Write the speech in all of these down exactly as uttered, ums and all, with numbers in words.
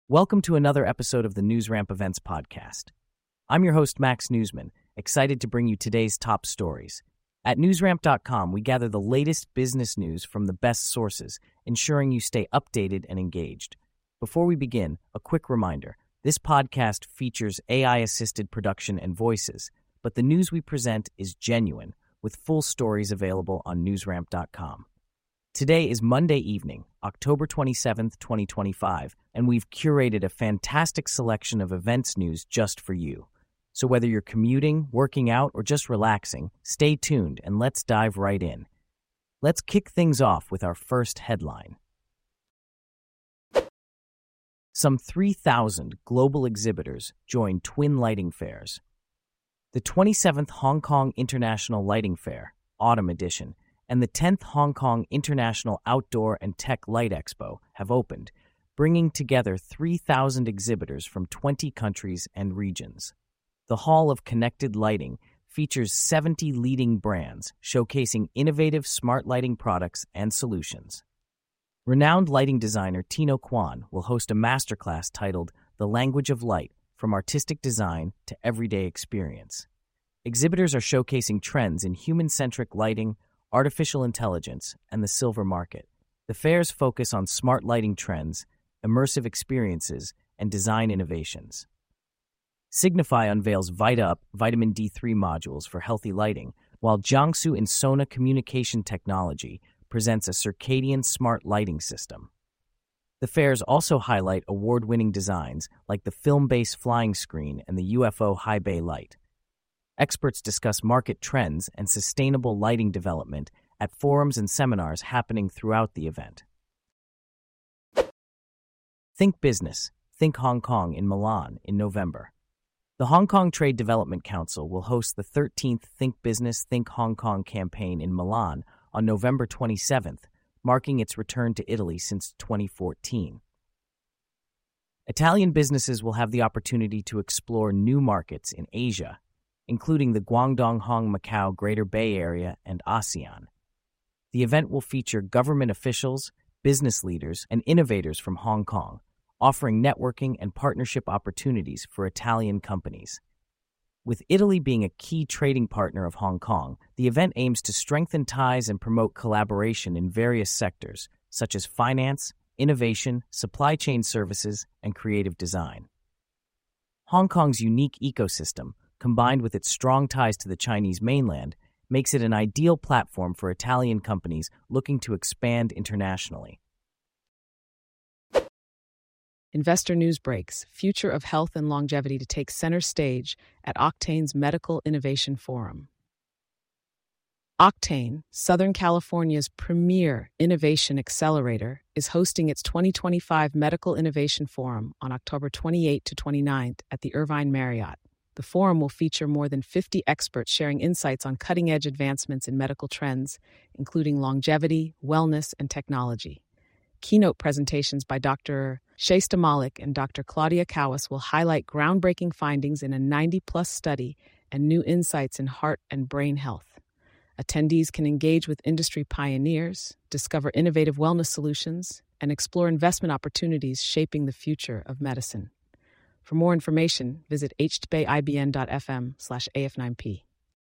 Welcome to another episode of the NewsRamp Events Podcast. I'm your host, Max Newsman, excited to bring you today's top stories. At newsramp dot com, we gather the latest business news from the best sources, ensuring you stay updated and engaged. Before we begin, a quick reminder. This podcast features A I-assisted production and voices, but the news we present is genuine, with full stories available on newsramp dot com. Today is Monday evening, October twenty-seventh, twenty twenty-five, and we've curated a fantastic selection of events news just for you. So whether you're commuting, working out, or just relaxing, stay tuned and let's dive right in. Let's kick things off with our first headline. Some three thousand global exhibitors join Twin Lighting Fairs. The twenty-seventh Hong Kong International Lighting Fair, Autumn Edition, and the tenth Hong Kong International Outdoor and Tech Light Expo have opened, bringing together three thousand exhibitors from twenty countries and regions. The Hall of Connected Lighting features seventy leading brands showcasing innovative smart lighting products and solutions. Renowned lighting designer Tino Kwan will host a masterclass titled The Language of Light, From Artistic Design to Everyday Experience. Exhibitors are showcasing trends in human-centric lighting, artificial intelligence, and the silver market. The fairs focus on smart lighting trends, immersive experiences, and design innovations. Signify unveils VitaUp vitamin D three modules for healthy lighting, while Jiangsu Insona Communication Technology presents a circadian smart lighting system. The fairs also highlight award-winning designs like the film-based flying screen and the U F O high bay light. Experts discuss market trends and sustainable lighting development at forums and seminars happening throughout the event. Think Business, Think Hong Kong in Milan in November. The Hong Kong Trade Development Council will host the thirteenth Think Business, Think Hong Kong campaign in Milan on November twenty-seventh, marking its return to Italy since twenty fourteen. Italian businesses will have the opportunity to explore new markets in Asia, including the Guangdong-Hong-Macau Greater Bay Area and ASEAN. The event will feature government officials, business leaders, and innovators from Hong Kong, offering networking and partnership opportunities for Italian companies. With Italy being a key trading partner of Hong Kong, the event aims to strengthen ties and promote collaboration in various sectors, such as finance, innovation, supply chain services, and creative design. Hong Kong's unique ecosystem, combined with its strong ties to the Chinese mainland, makes it an ideal platform for Italian companies looking to expand internationally. Investor news breaks, future of health and longevity to take center stage at Octane's Medical Innovation Forum. Octane, Southern California's premier innovation accelerator, is hosting its twenty twenty-five Medical Innovation Forum on October twenty-eighth to twenty-ninth at the Irvine Marriott. The forum will feature more than fifty experts sharing insights on cutting-edge advancements in medical trends, including longevity, wellness, and technology. Keynote presentations by Doctor Shaista Malik and Doctor Claudia Kawas will highlight groundbreaking findings in a ninety-plus study and new insights in heart and brain health. Attendees can engage with industry pioneers, discover innovative wellness solutions, and explore investment opportunities shaping the future of medicine. For more information, visit h t b i b n dot f m slash a f nine p.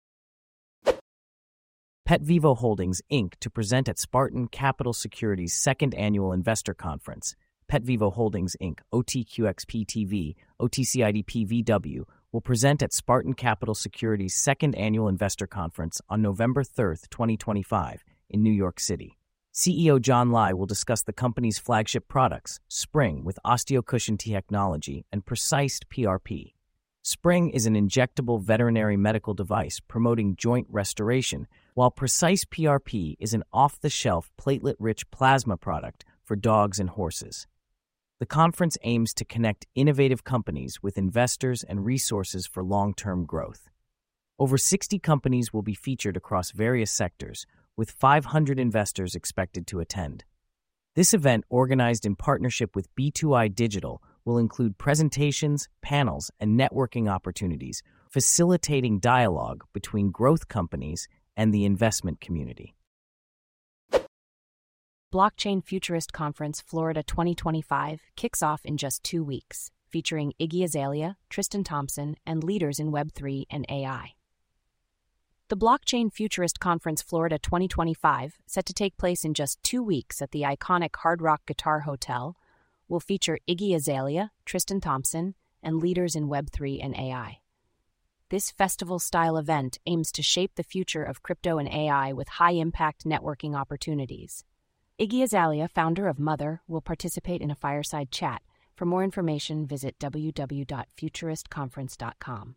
PetVivo Holdings, Incorporated to present at Spartan Capital Securities' second annual investor conference. PetVivo Holdings, Incorporated, O T Q X P T V, O T C I D P V W, will present at Spartan Capital Securities' second annual investor conference on November third, twenty twenty-five, in New York City. C E O John Lai will discuss the company's flagship products, Spryng with OsteoCushion technology and Precise P R P. Spryng is an injectable veterinary medical device promoting joint restoration, while Precise P R P is an off-the-shelf platelet-rich plasma product for dogs and horses. The conference aims to connect innovative companies with investors and resources for long-term growth. Over sixty companies will be featured across various sectors, with five hundred investors expected to attend. This event, organized in partnership with B two I Digital, will include presentations, panels, and networking opportunities, facilitating dialogue between growth companies and the investment community. Blockchain Futurist Conference Florida twenty twenty-five kicks off in just two weeks, featuring Iggy Azalea, Tristan Thompson, and leaders in Web three and A I. The Blockchain Futurist Conference Florida twenty twenty-five, set to take place in just two weeks at the iconic Hard Rock Guitar Hotel, will feature Iggy Azalea, Tristan Thompson, and leaders in Web three and A I. This festival-style event aims to shape the future of crypto and A I with high-impact networking opportunities. Iggy Azalea, founder of Mother, will participate in a fireside chat. For more information, visit w w w dot futurist conference dot com.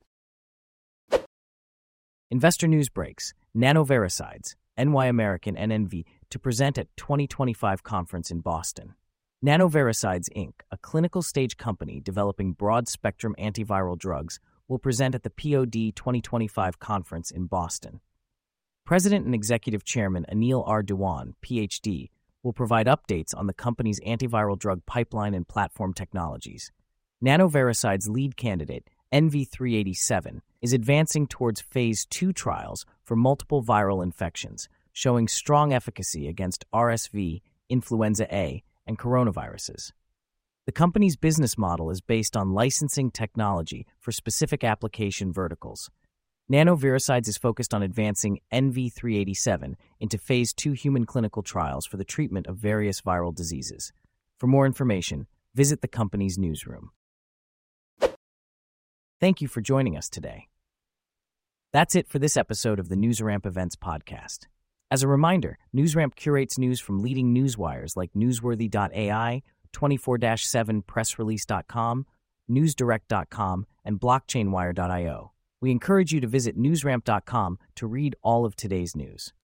Investor news breaks. Nanovericides, N Y American N N V, to present at twenty twenty-five conference in Boston. Nanovericides, Incorporated, a clinical stage company developing broad-spectrum antiviral drugs, will present at the P O D twenty twenty-five conference in Boston. President and Executive Chairman Anil R. Dewan, P H D, will provide updates on the company's antiviral drug pipeline and platform technologies. Nanovericide's lead candidate, N V three eighty-seven, is advancing towards phase two trials for multiple viral infections, showing strong efficacy against R S V, influenza A, and coronaviruses. The company's business model is based on licensing technology for specific application verticals. Nanovericides is focused on advancing N V three eighty-seven into phase two human clinical trials for the treatment of various viral diseases. For more information, visit the company's newsroom. Thank you for joining us today. That's it for this episode of the NewsRamp Events podcast. As a reminder, NewsRamp curates news from leading news wires like newsworthy dot A I, twenty-four seven press release dot com, newsdirect dot com, and blockchain wire dot i o. We encourage you to visit newsramp dot com to read all of today's news.